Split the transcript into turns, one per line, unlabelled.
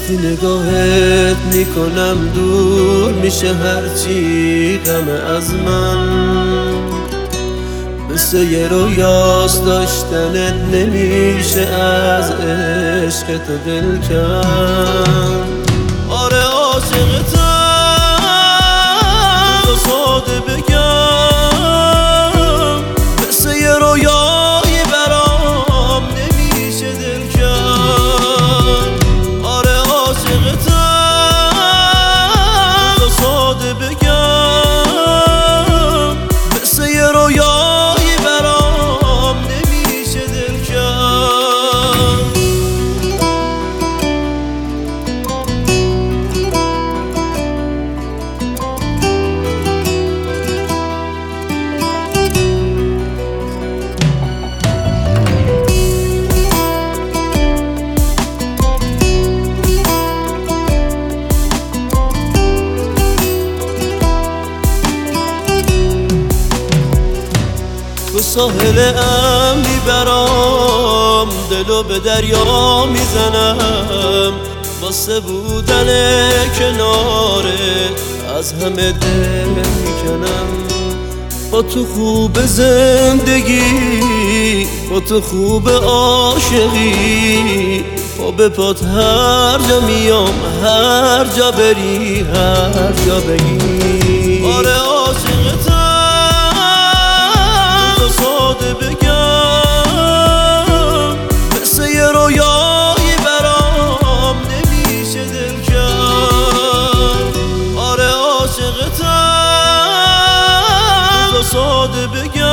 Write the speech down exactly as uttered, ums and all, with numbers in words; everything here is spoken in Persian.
وقتی نگاهت میکنم دور میشه هرچی غم از من، مثل یه رویاست داشتنت نمیشه از عشق تو دل کن. آره عاشقتم تو ساده بگم، مثل یه رویایی برام نمیشه دل کن. آره عاشقتم تو ساده بگم، مثل یه رویایی برام نمیشه دل کن. تو ساحل امنی برام دلو به دریا میزنم، واسه بودن کنارت از همه دل میکنم. با تو خوب زندگی، با تو خوب عاشقی، پا به پات هر جا میام، هر جا بری، هر جا بگی. آره عاشقتم ساده بگم، مثل یه رویایی برام نمیشه دل کن. آره عاشقتم ساده بگم،